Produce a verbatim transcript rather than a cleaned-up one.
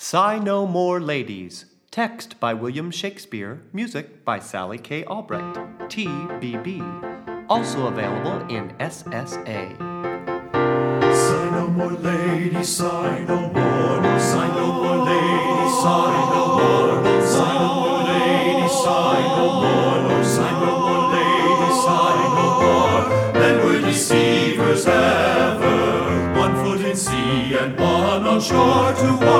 Sigh No More Ladies. Text by William Shakespeare. Music by Sally K. Albright. T B B. Also available in S S A. Sigh no more, ladies, sigh no more. No, sigh no more, ladies, sigh no more. No, sigh no more, ladies, sigh no more. No, sigh no more, ladies, sigh no more. Men were deceivers ever, one foot in sea and one on shore. To